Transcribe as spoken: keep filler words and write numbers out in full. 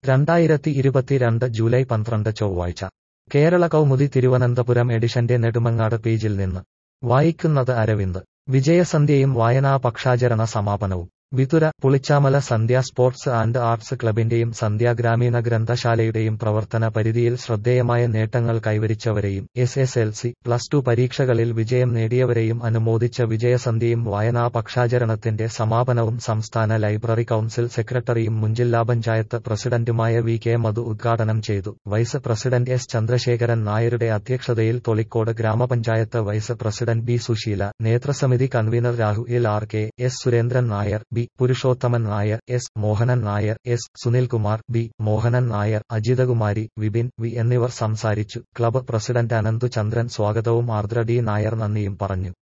രണ്ടായിരത്തി ഇരുപത്തിരണ്ട് ജൂലൈ പന്ത്രണ്ട് ചൊവ്വാഴ്ച കേരള കൗമുദി തിരുവനന്തപുരം എഡിഷന്റെ നെടുമങ്ങാട് പേജിൽ നിന്ന് വായിക്കുന്നത് അരവിന്ദ്. വിജയസന്ധ്യയും വായനാ പക്ഷാചരണ സമാപനവും. Vithura. Pulichamala Sandhya sports and arts ക്ലബിന്റെയും സന്ധ്യ ഗ്രാമീണ ഗ്രന്ഥശാലയുടെയും പ്രവർത്തന പരിധിയിൽ ശ്രദ്ധേയമായ നേട്ടങ്ങൾ കൈവരിച്ചവരെയും S S L C, plus two പരീക്ഷകളിൽ വിജയം നേടിയവരെയും അനുമോദിച്ച വിജയസന്ധ്യയും വായനാ പക്ഷാചരണത്തിന്റെ സമാപനവും സംസ്ഥാന ലൈബ്രറി കൗൺസിൽ സെക്രട്ടറിയും മുൻ ജില്ലാ പഞ്ചായത്ത് പ്രസിഡന്റുമായ വി കെ മധു ഉദ്ഘാടനം ചെയ്തു. വൈസ് പ്രസിഡന്റ് എസ് ചന്ദ്രശേഖരൻ നായരുടെ അധ്യക്ഷതയിൽ തൊളിക്കോട് ഗ്രാമപഞ്ചായത്ത് വൈസ് പ്രസിഡന്റ് ബി സുശീല, നേതൃസമിതി convener Rahul R K, S Surendran Nair, B Purushothaman Nair, S Mohanan Nair, S Sunilkumar, B Mohanan Nair, Ajithakumari, Vipin V എന്നിവർ സംസാരിച്ചു. ക്ലബ്ബ് പ്രസിഡന്റ് അനന്തു ചന്ദ്രൻ സ്വാഗതവും ആർദ്ര ഡി നായർ നന്ദിയും പറഞ്ഞു.